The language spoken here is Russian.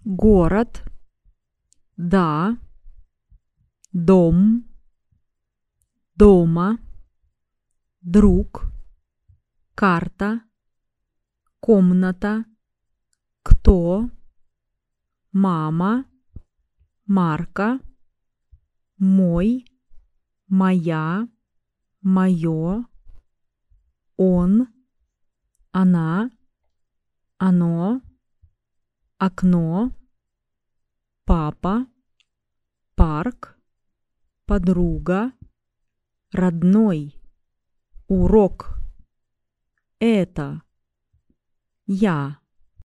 город, да, дом, дома, друг, карта, комната, кто, мама, марка, мой, моя, моё, он, она, оно, окно, папа, парк, подруга, родной, урок, это, я.